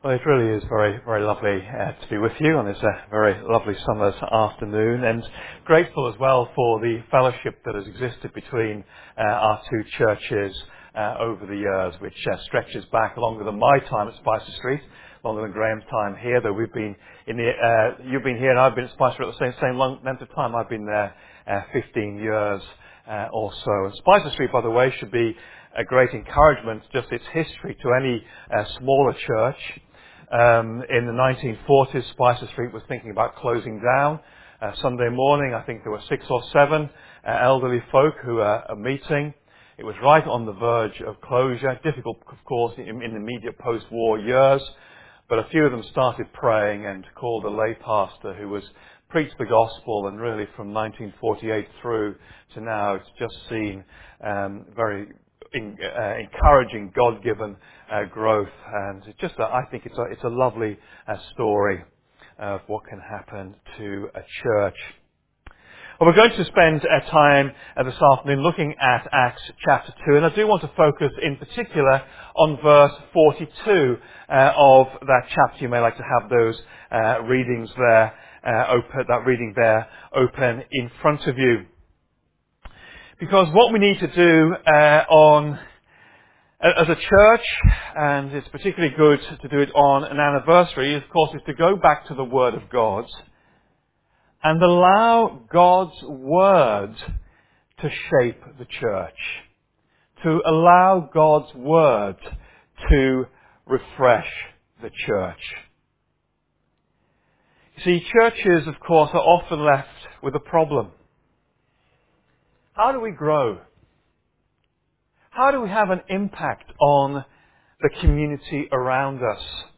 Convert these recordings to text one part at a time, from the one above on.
Well, it really is very, very lovely to be with you on this very lovely summer's afternoon, and grateful as well for the fellowship that has existed between our two churches over the years, which stretches back longer than my time at Spicer Street, longer than Graham's time here. Though we've been you've been here and I've been at Spicer at the same long length of time. I've been there 15 years or so. And Spicer Street, by the way, should be a great encouragement, just its history, to any smaller church. In the 1940s, Spicer Street was thinking about closing down. Sunday morning, I think there were 6 or 7 elderly folk who were meeting. It was right on the verge of closure. Difficult, of course, in the immediate post-war years. But a few of them started praying and called a lay pastor who was preached the gospel, and really from 1948 through to now, it's just seen very encouraging, God-given growth. And it's just, I think it's a lovely story of what can happen to a church. Well, we're going to spend time this afternoon looking at Acts chapter 2, and I do want to focus in particular on verse 42 of that chapter. You may like to have those readings there open in front of you. Because what we need to do as a church, and it's particularly good to do it on an anniversary, of course, is to go back to the Word of God and allow God's Word to shape the church. To allow God's Word to refresh the church. You see, churches, of course, are often left with a problem. How do we grow? How do we have an impact on the community around us?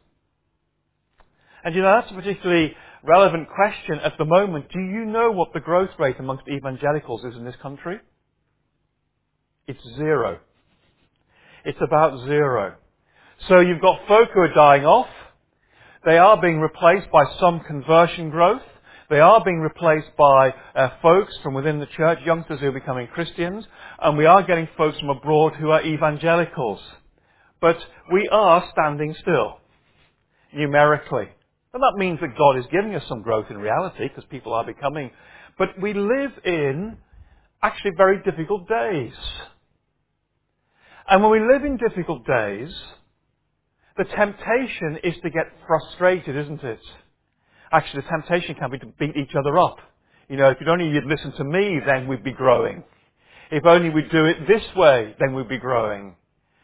And that's a particularly relevant question at the moment. Do you know what the growth rate amongst evangelicals is in this country? It's 0. It's about 0. So you've got folk who are dying off. They are being replaced by some conversion growth. They are being replaced by folks from within the church, youngsters who are becoming Christians. And we are getting folks from abroad who are evangelicals. But we are standing still, numerically. And that means that God is giving us some growth in reality, because people are becoming. But we live in actually very difficult days. And when we live in difficult days, the temptation is to get frustrated, isn't it? Actually, the temptation can be to beat each other up. If you'd listen to me, then we'd be growing. If only we'd do it this way, then we'd be growing.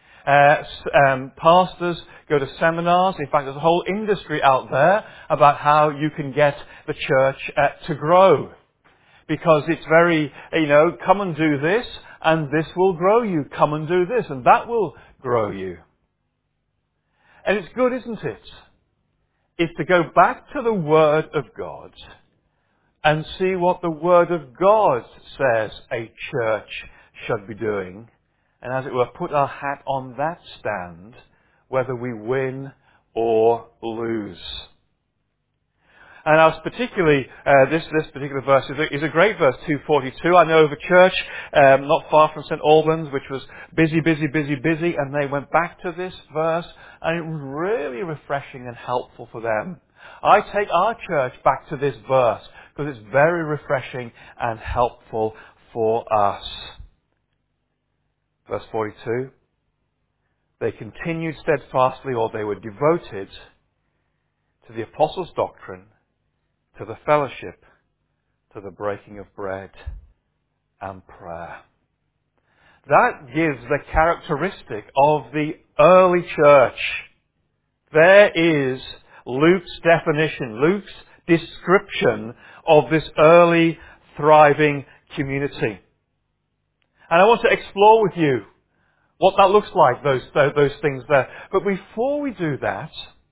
Pastors go to seminars. In fact, there's a whole industry out there about how you can get the church to grow. Because it's very, come and do this, and this will grow you. Come and do this, and that will grow you. And it's good, isn't it? It's to go back to the Word of God and see what the Word of God says a church should be doing. And as it were, put our hat on that stand, whether we win or lose. And I was particularly, this particular verse is a great verse, 242. I know of a church not far from St. Albans, which was busy, and they went back to this verse, and it was really refreshing and helpful for them. I take our church back to this verse, because it's very refreshing and helpful for us. Verse 42. They continued steadfastly, or they were devoted to the apostles' doctrine, to the fellowship, to the breaking of bread and prayer. That gives the characteristic of the early church. There is Luke's definition, Luke's description of this early, thriving community. And I want to explore with you what that looks like, those things there. But before we do that,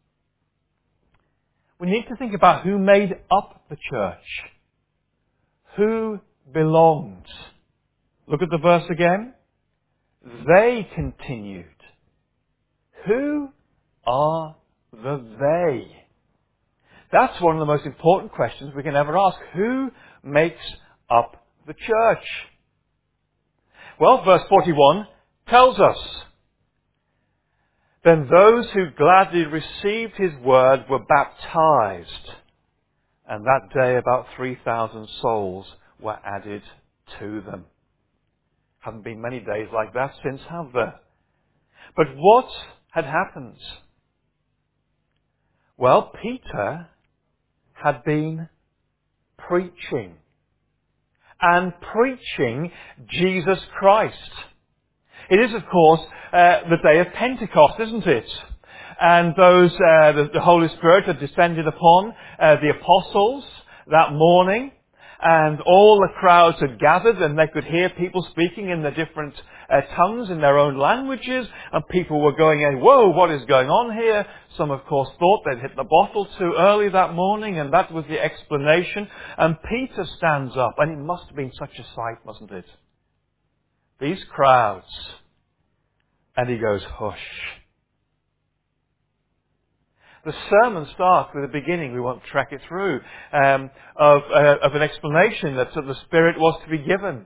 we need to think about who made up the church. Who belonged. Look at the verse again. They continued. Who are the they? That's one of the most important questions we can ever ask. Who makes up the church? Well, verse 41 tells us. Then those who gladly received his word were baptized, and that day about 3,000 souls were added to them. Haven't been many days like that since, have there? But what had happened? Well, Peter had been preaching, and preaching Jesus Christ. It is, of course, the day of Pentecost, isn't it? And the Holy Spirit had descended upon the apostles that morning, and all the crowds had gathered, and they could hear people speaking in the different tongues in their own languages, and people were going, whoa, what is going on here? Some, of course, thought they'd hit the bottle too early that morning, and that was the explanation. And Peter stands up, and it must have been such a sight, mustn't it? These crowds. And he goes, hush. The sermon starts with a beginning, we won't track it through, of an explanation that the Spirit was to be given.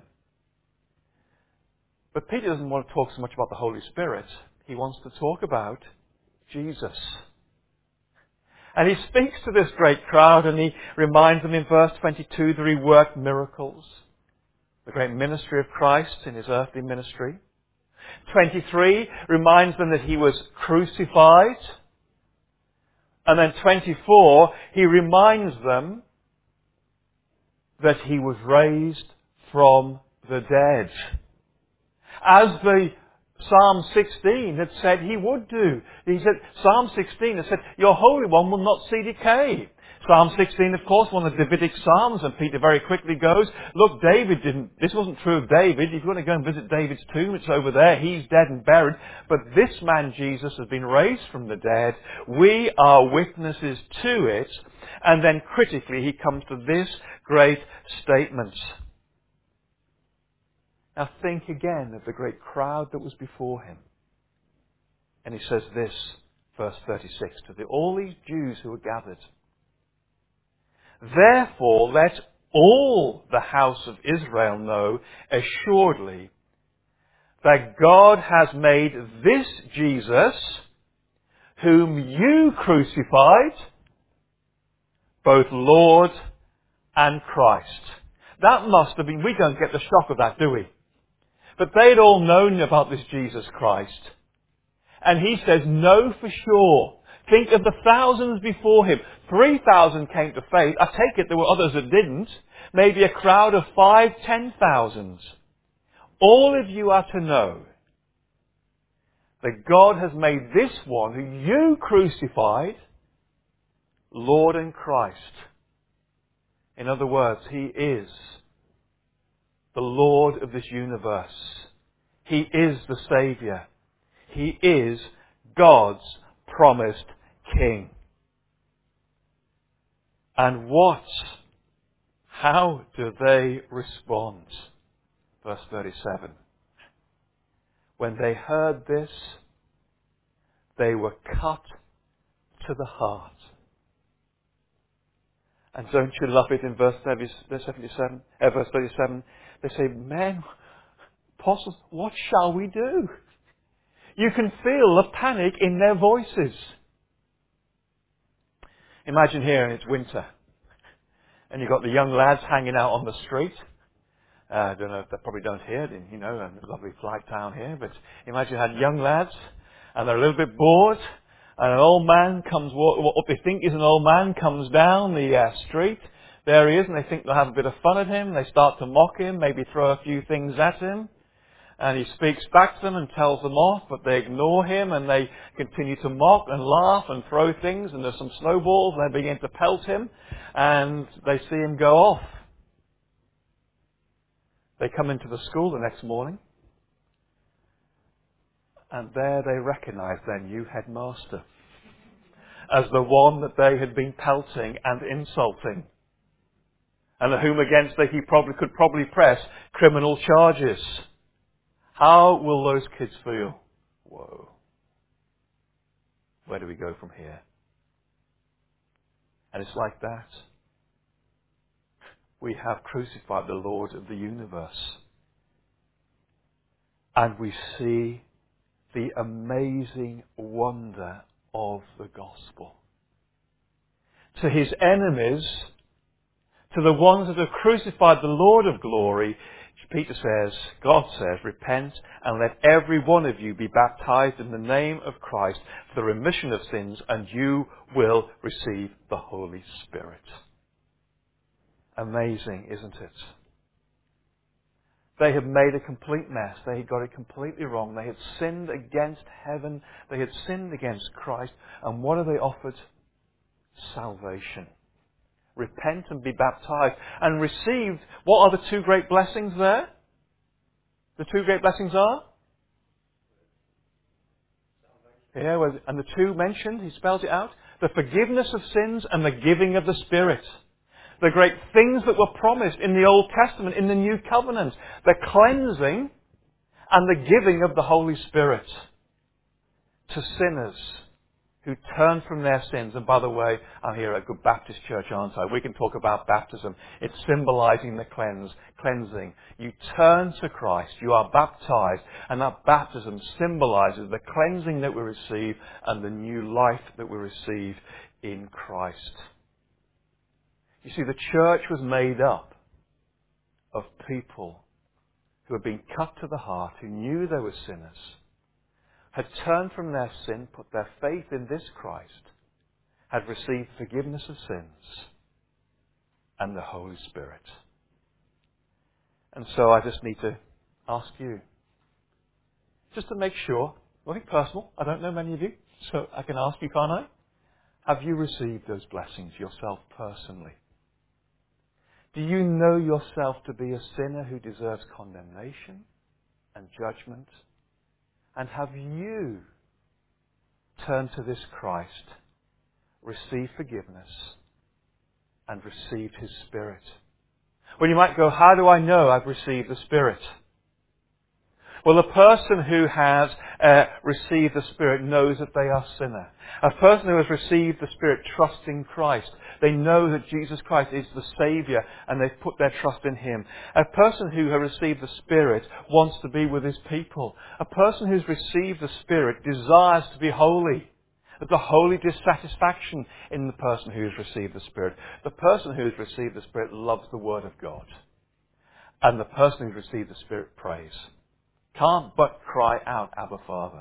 But Peter doesn't want to talk so much about the Holy Spirit. He wants to talk about Jesus. And he speaks to this great crowd, and he reminds them in verse 22 that he worked miracles. The great ministry of Christ in his earthly ministry. 23 reminds them that he was crucified. And then 24, he reminds them that he was raised from the dead. As the Psalm 16 had said he would do. He said, Psalm 16 had said, your Holy One will not see decay. Psalm 16, of course, one of the Davidic Psalms, and Peter very quickly goes, look, this wasn't true of David. If you want to go and visit David's tomb, it's over there. He's dead and buried. But this man, Jesus, has been raised from the dead. We are witnesses to it. And then critically, he comes to this great statement. Now think again of the great crowd that was before him. And he says this, verse 36, to all these Jews who were gathered. Therefore, let all the house of Israel know assuredly that God has made this Jesus, whom you crucified, both Lord and Christ. That must have been, we don't get the shock of that, do we? But they'd all known about this Jesus Christ. And he says, no for sure. Think of the thousands before him. 3,000 came to faith. I take it there were others that didn't. Maybe a crowd of 5,000-10,000. All of you are to know that God has made this one who you crucified, Lord and Christ. In other words, he is the Lord of this universe. He is the Saviour. He is God's promised King. And how do they respond? Verse 37. When they heard this, they were cut to the heart. And don't you love it in verse 37? They say, men, apostles, what shall we do? You can feel the panic in their voices. Imagine here, and it's winter, and you've got the young lads hanging out on the street. I don't know if they probably don't hear it in, a lovely flag town here, but imagine you had young lads, and they're a little bit bored, and an old man comes, what they think is an old man comes down the street. There he is, and they think they'll have a bit of fun at him. They start to mock him, maybe throw a few things at him. And he speaks back to them and tells them off, but they ignore him and they continue to mock and laugh and throw things, and there's some snowballs, and they begin to pelt him, and they see him go off. They come into the school the next morning, and there they recognize their new headmaster as the one that they had been pelting and insulting, and whom against he could probably press criminal charges. How will those kids feel? Whoa. Where do we go from here? And it's like that. We have crucified the Lord of the universe. And we see the amazing wonder of the gospel. To his enemies, to the ones that have crucified the Lord of glory, Peter says, God says, repent and let every one of you be baptized in the name of Christ for the remission of sins, and you will receive the Holy Spirit. Amazing, isn't it? They had made a complete mess. They had got it completely wrong. They had sinned against heaven. They had sinned against Christ. And what have they offered? Salvation. Repent and be baptized. And received, what are the two great blessings there? The two great blessings are? Yeah, well, and the two mentioned, he spells it out. The forgiveness of sins and the giving of the Spirit. The great things that were promised in the Old Testament, in the New Covenant. The cleansing and the giving of the Holy Spirit to sinners who turn from their sins. And by the way, I'm here at a good Baptist church, aren't I? We can talk about baptism. It's symbolizing the cleansing. You turn to Christ, you are baptized, and that baptism symbolizes the cleansing that we receive and the new life that we receive in Christ. You see, the church was made up of people who had been cut to the heart, who knew they were sinners, had turned from their sin, put their faith in this Christ, had received forgiveness of sins and the Holy Spirit. And so I just need to ask you, just to make sure, nothing personal, I don't know many of you, so I can ask you, can't I? Have you received those blessings yourself personally? Do you know yourself to be a sinner who deserves condemnation and judgment? And have you turned to this Christ, received forgiveness, and received His Spirit? Well, you might go, how do I know I've received the Spirit? Well, a person who has received the Spirit knows that they are sinner. A person who has received the Spirit trusts in Christ. They know that Jesus Christ is the Saviour and they've put their trust in Him. A person who has received the Spirit wants to be with His people. A person who's received the Spirit desires to be holy. There's a holy dissatisfaction in the person who has received the Spirit. The person who has received the Spirit loves the Word of God. And the person who's received the Spirit prays. Can't but cry out, Abba, Father.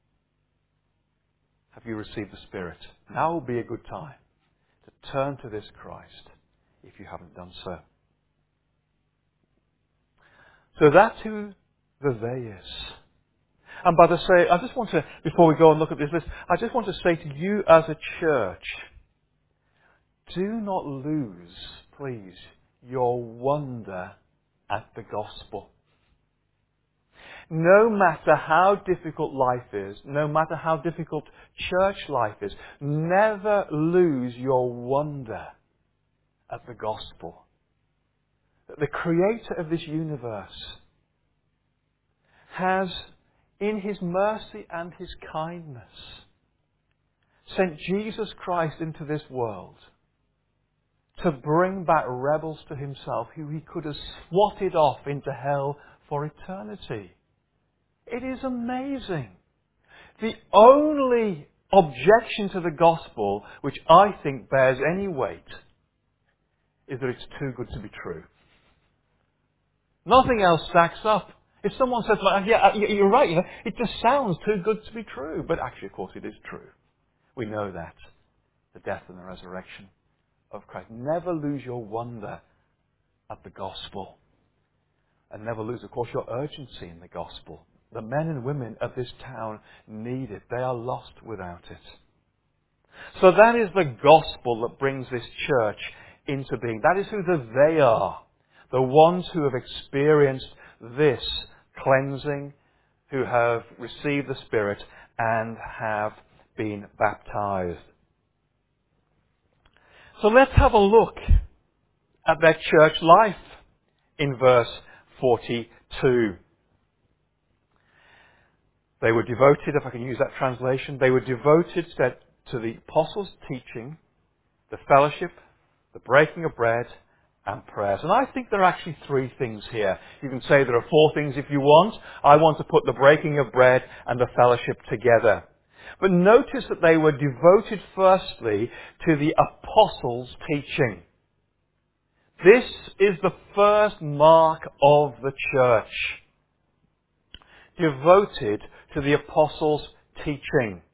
Have you received the Spirit? Now will be a good time to turn to this Christ if you haven't done so. So that's who the they is. And by the say, I just want to, before we go and look at this list, I just want to say to you as a church, do not lose, please, your wonder at the gospel. No matter how difficult life is, no matter how difficult church life is, never lose your wonder at the gospel. That the Creator of this universe has, in His mercy and His kindness, sent Jesus Christ into this world to bring back rebels to Himself who He could have swatted off into hell for eternity. It is amazing. The only objection to the gospel, which I think bears any weight, is that it's too good to be true. Nothing else stacks up. If someone says, like, yeah, you're right, it just sounds too good to be true. But actually, of course, it is true. We know that. The death and the resurrection of Christ. Never lose your wonder at the gospel. And never lose, of course, your urgency in the gospel. The men and women of this town need it. They are lost without it. So that is the gospel that brings this church into being. That is who the they are. The ones who have experienced this cleansing, who have received the Spirit and have been baptized. So let's have a look at their church life in verse 42. They were devoted, if I can use that translation, they were devoted to the apostles' teaching, the fellowship, the breaking of bread, and prayers. And I think there are actually three things here. You can say there are four things if you want. I want to put the breaking of bread and the fellowship together. But notice that they were devoted firstly to the apostles' teaching. This is the first mark of the church. Devoted to the apostles' teaching.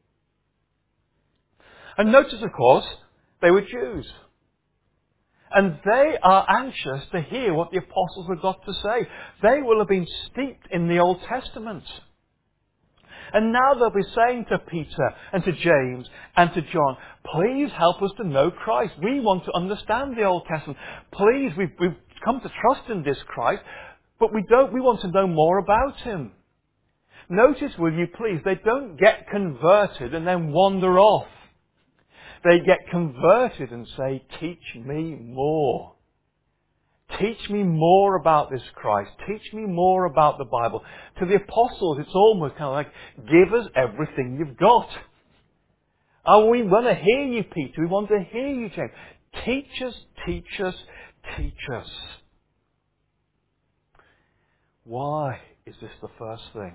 And notice, of course, they were Jews. And they are anxious to hear what the apostles have got to say. They will have been steeped in the Old Testament. And now they'll be saying to Peter and to James and to John, please help us to know Christ. We want to understand the Old Testament. Please, we've come to trust in this Christ, but we want to know more about Him. Notice, will you please, they don't get converted and then wander off. They get converted and say, teach me more. Teach me more about this Christ. Teach me more about the Bible. To the apostles, it's almost kind of like, give us everything you've got. Oh, we want to hear you, Peter. We want to hear you, James. Teach us, teach us, teach us. Why is this the first thing?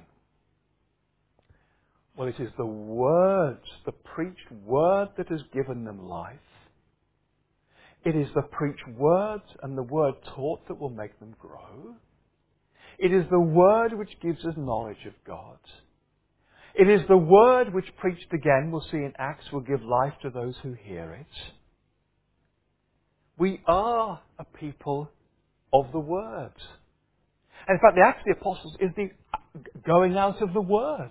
Well, it is the words, the preached word that has given them life. It is the preached words and the word taught that will make them grow. It is the word which gives us knowledge of God. It is the word which preached again, we'll see in Acts, will give life to those who hear it. We are a people of the word. And in fact, the Acts of the Apostles is the going out of the word.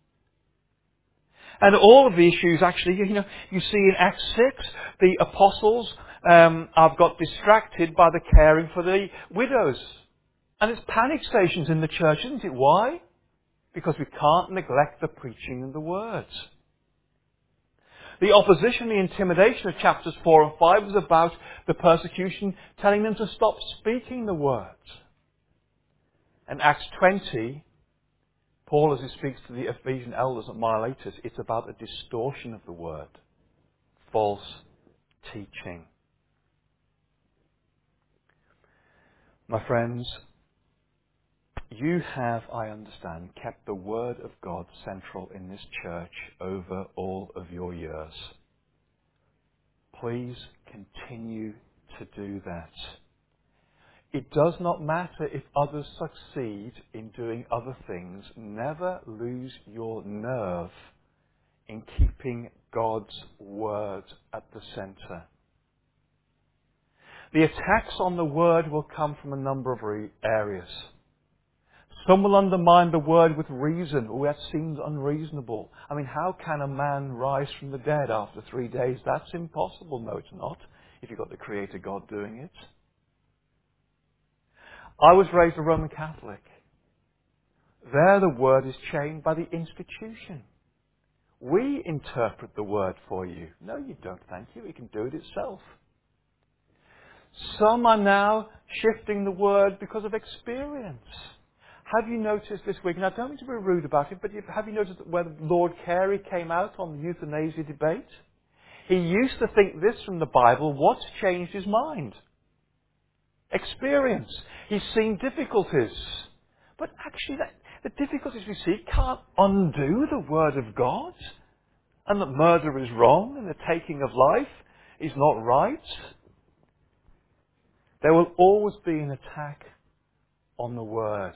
And all of the issues actually, you see in Acts 6, the apostles have got distracted by the caring for the widows. And it's panic stations in the church, isn't it? Why? Because we can't neglect the preaching of the words. The opposition, the intimidation of chapters 4 and 5 was about the persecution, telling them to stop speaking the words. And Acts 20, Paul, as he speaks to the Ephesian elders at Miletus, it's about a distortion of the word. False teaching. My friends, you have, I understand, kept the word of God central in this church over all of your years. Please continue to do that. It does not matter if others succeed in doing other things. Never lose your nerve in keeping God's word at the centre. The attacks on the word will come from a number of areas. Some will undermine the word with reason. Oh, that seems unreasonable. I mean, how can a man rise from the dead after 3 days? That's impossible. No, it's not, if you've got the Creator God doing it. I was raised a Roman Catholic. There the word is chained by the institution. We interpret the word for you. No, you don't, thank you. It can do it itself. Some are now shifting the word because of experience. Have you noticed this week, and I don't mean to be rude about it, but have you noticed that when Lord Carey came out on the euthanasia debate? He used to think this from the Bible. What's changed his mind? Experience. He's seen difficulties. But actually, the difficulties we see can't undo the Word of God. And that murder is wrong and the taking of life is not right. There will always be an attack on the Word.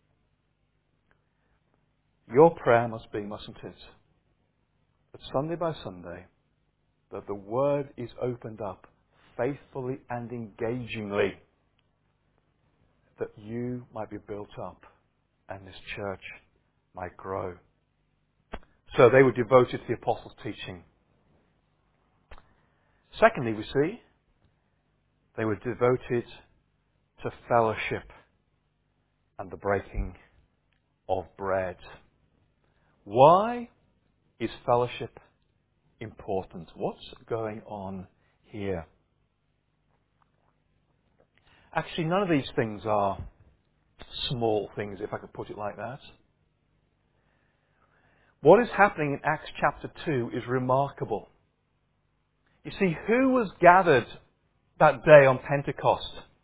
Your prayer must be, mustn't it, that Sunday by Sunday, that the Word is opened up faithfully and engagingly, that you might be built up and this church might grow. So they were devoted to the apostles' teaching. Secondly, we see, they were devoted to fellowship and the breaking of bread. Why is fellowship important? What's going on here? Actually, none of these things are small things, if I could put it like that. What is happening in Acts chapter 2 is remarkable. You see, who was gathered that day on Pentecost?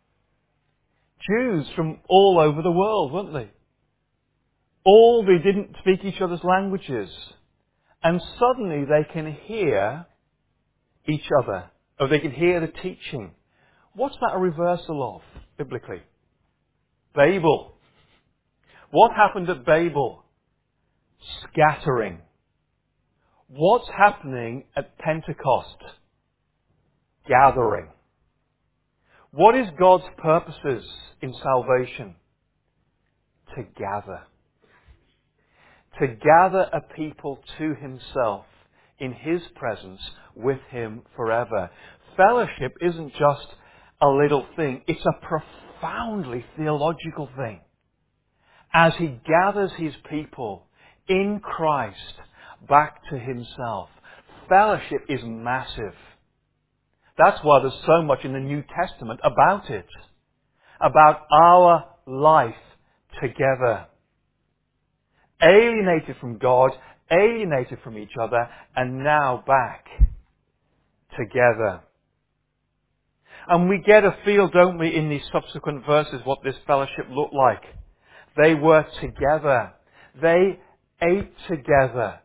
Jews from all over the world, weren't they? All they didn't speak each other's languages. And suddenly they can hear each other. Or they can hear the teaching. What's that a reversal of, biblically? Babel. What happened at Babel? Scattering. What's happening at Pentecost? Gathering. What is God's purposes in salvation? To gather. To gather a people to Himself in His presence with Him forever. Fellowship isn't just a little thing. It's a profoundly theological thing. As He gathers His people in Christ back to Himself. Fellowship is massive. That's why there's so much in the New Testament about it. About our life together. Alienated from God, alienated from each other, and now back together. And we get a feel, don't we, in these subsequent verses what this fellowship looked like. They were together. They ate together.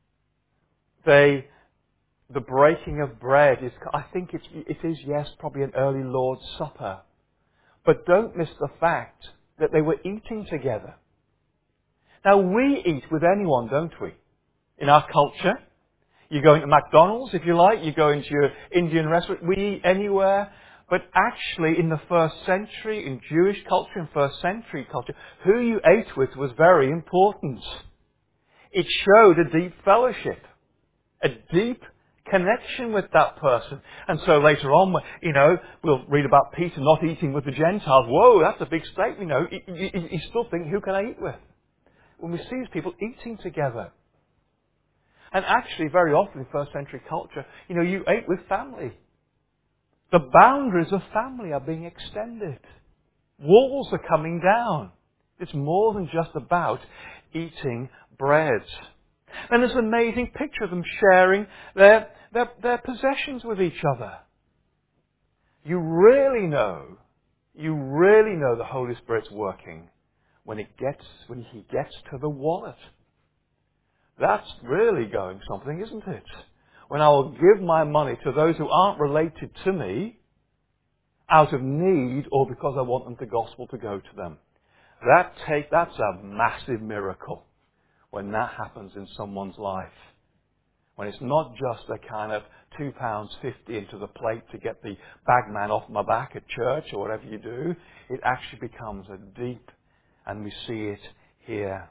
The breaking of bread is, I think it is, yes, probably an early Lord's Supper. But don't miss the fact that they were eating together. Now we eat with anyone, don't we? In our culture. You go into McDonald's, if you like. You go into your Indian restaurant. We eat anywhere. But actually, in the first century, in Jewish culture, in first century culture, who you ate with was very important. It showed a deep fellowship. A deep connection with that person. And so later on, we'll read about Peter not eating with the Gentiles. Whoa, that's a big statement, You still think, who can I eat with? When we see these people eating together. And actually, very often in first century culture, you ate with family. The boundaries of family are being extended. Walls are coming down. It's more than just about eating bread. And there's an amazing picture of them sharing their possessions with each other. You really know the Holy Spirit's working when He gets to the wallet. That's really going something, isn't it? When I will give my money to those who aren't related to me out of need or because I want the gospel to go to them. That's a massive miracle when that happens in someone's life. When it's not just a kind of £2.50 into the plate to get the bagman off my back at church or whatever you do. It actually becomes a deep, and we see it here.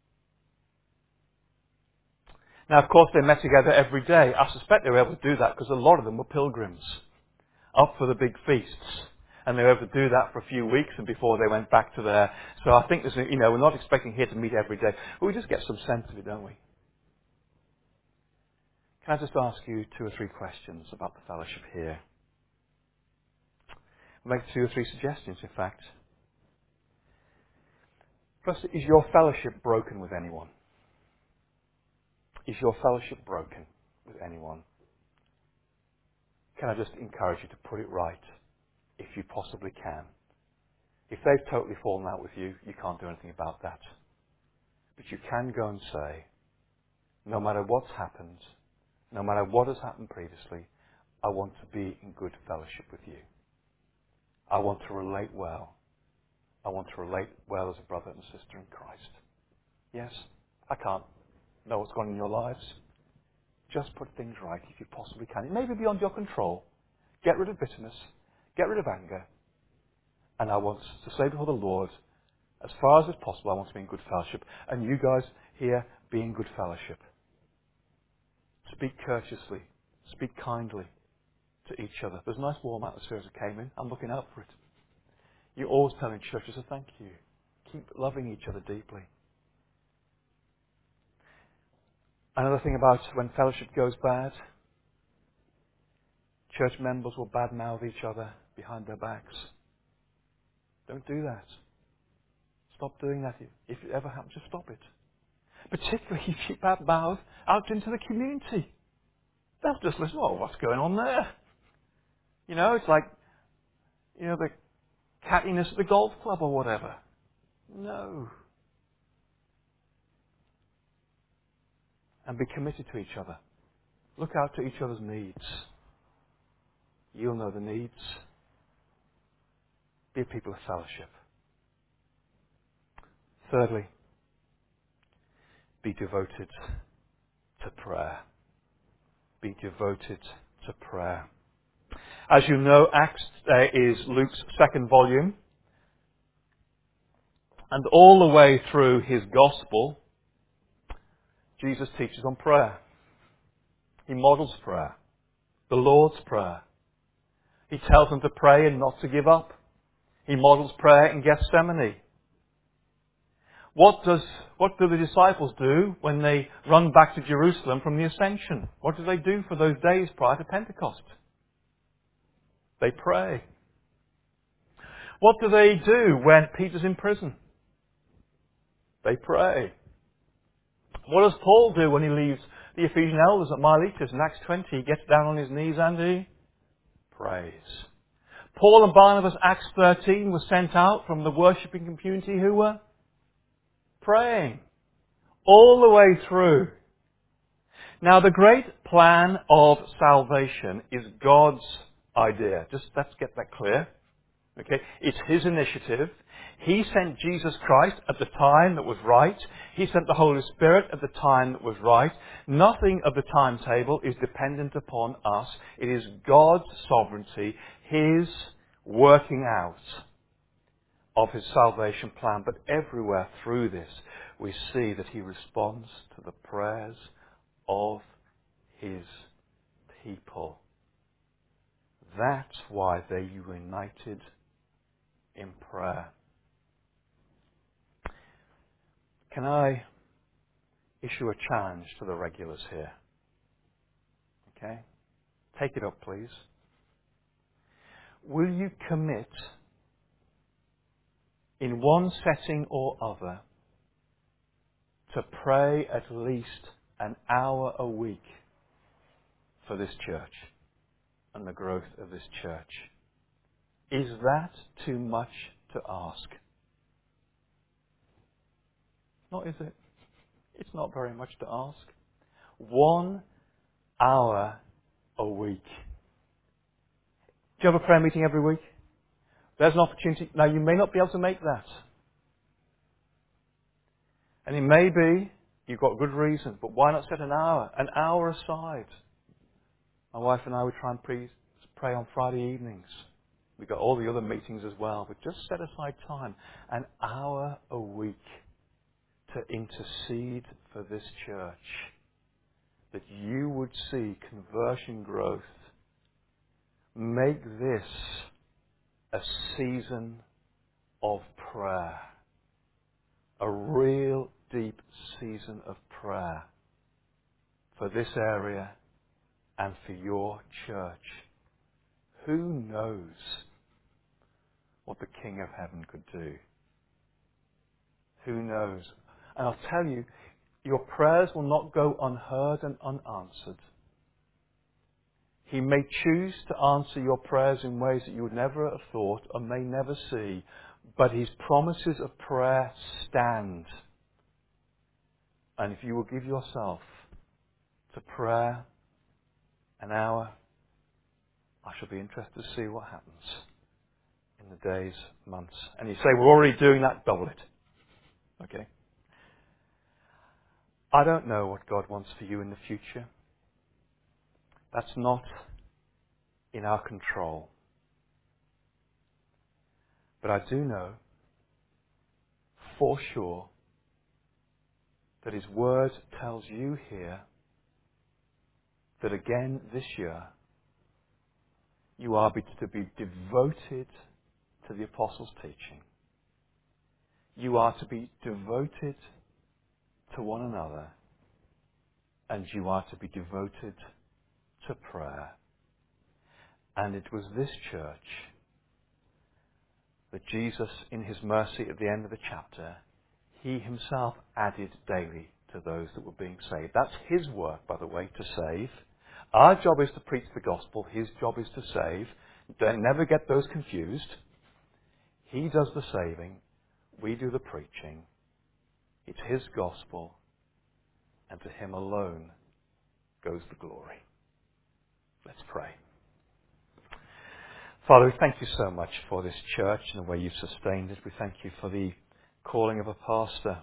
Now, of course, they met together every day. I suspect they were able to do that because a lot of them were pilgrims up for the big feasts. And they were able to do that for a few weeks and before they went back to there. So I think we're not expecting here to meet every day. But we just get some sense of it, don't we? Can I just ask you 2 or 3 questions about the fellowship here? I'll make 2 or 3 suggestions, in fact. First, is your fellowship broken with anyone? Is your fellowship broken with anyone? Can I just encourage you to put it right, if you possibly can? If they've totally fallen out with you, you can't do anything about that. But you can go and say, no matter what's happened, no matter what has happened previously, I want to be in good fellowship with you. I want to relate well. I want to relate well as a brother and sister in Christ. Yes, I can't know what's going on in your lives. Just put things right if you possibly can. It may be beyond your control. Get rid of bitterness. Get rid of anger. And I want to say before the Lord, as far as it's possible, I want to be in good fellowship. And you guys here, be in good fellowship. Speak courteously. Speak kindly to each other. There's a nice warm atmosphere as I came in. I'm looking out for it. You're always telling churches, so thank you. Keep loving each other deeply. Another thing about when fellowship goes bad, church members will badmouth each other behind their backs. Don't do that. Stop doing that. If it ever happens, just stop it. Particularly if you badmouth out into the community. They'll just listen, oh, what's going on there? It's like, the cattiness at the golf club or whatever. No. And be committed to each other. Look out to each other's needs. You'll know the needs. Be a people of fellowship. Thirdly, be devoted to prayer. Be devoted to prayer. As you know, Acts is Luke's second volume. And all the way through his gospel, Jesus teaches on prayer. He models prayer. The Lord's Prayer. He tells them to pray and not to give up. He models prayer in Gethsemane. What do the disciples do when they run back to Jerusalem from the ascension? What do they do for those days prior to Pentecost? They pray. What do they do when Peter's in prison? They pray. What does Paul do when he leaves the Ephesian elders at Miletus in Acts 20? He gets down on his knees and he prays. Paul and Barnabas, Acts 13, were sent out from the worshipping community who were praying. All the way through. Now, the great plan of salvation is God's idea. Just let's get that clear. Okay? It's His initiative. He sent Jesus Christ at the time that was right. He sent the Holy Spirit at the time that was right. Nothing of the timetable is dependent upon us. It is God's sovereignty, His working out of His salvation plan. But everywhere through this, we see that He responds to the prayers of His people. That's why they're united in prayer. Can I issue a challenge to the regulars here? Okay? Take it up, please. Will you commit in one setting or other to pray at least an hour a week for this church and the growth of this church? Is that too much to ask? Not, is it? It's not very much to ask. 1 hour a week. Do you have a prayer meeting every week? There's an opportunity. Now, you may not be able to make that. And it may be you've got good reason, but why not set an hour aside? My wife and I would try and pray on Friday evenings. We've got all the other meetings as well, but just set aside time, an hour a week, to intercede for this church, that you would see conversion growth. Make this a season of prayer, a real deep season of prayer for this area and for your church. Who knows what the King of Heaven could do? Who knows? And I'll tell you, your prayers will not go unheard and unanswered. He may choose to answer your prayers in ways that you would never have thought or may never see, but His promises of prayer stand. And if you will give yourself to prayer an hour, I shall be interested to see what happens in the days, months. And you say, we're already doing that, double it. Okay? I don't know what God wants for you in the future. That's not in our control. But I do know for sure that His Word tells you here that again this year you are to be devoted to the Apostles' teaching. You are to be devoted to one another, and you are to be devoted to prayer. And it was this church that Jesus, in His mercy at the end of the chapter, He Himself added daily to those that were being saved. That's His work, by the way, to save. Our job is to preach the gospel. His job is to save. Don't never get those confused. He does the saving. We do the preaching. It's His gospel, and to Him alone goes the glory. Let's pray. Father, we thank you so much for this church and the way you've sustained it. We thank you for the calling of a pastor.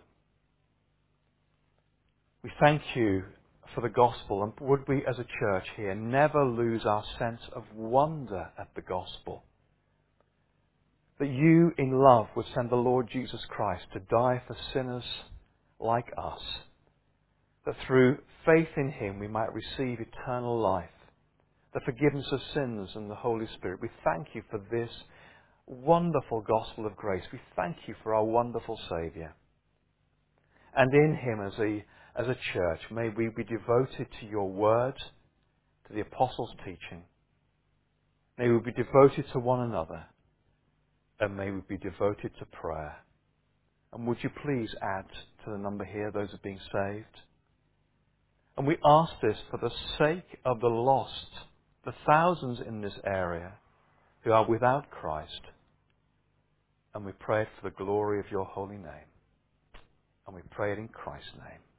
We thank you for the gospel, and would we as a church here never lose our sense of wonder at the gospel. That you in love would send the Lord Jesus Christ to die for sinners like us. That through faith in Him we might receive eternal life, the forgiveness of sins and the Holy Spirit. We thank you for this wonderful gospel of grace. We thank you for our wonderful Saviour. And in Him as a church, may we be devoted to your word, to the apostles' teaching. May we be devoted to one another. And may we be devoted to prayer. And would you please add to the number here those who are being saved? And we ask this for the sake of the lost, the thousands in this area who are without Christ. And we pray it for the glory of your holy name. And we pray it in Christ's name.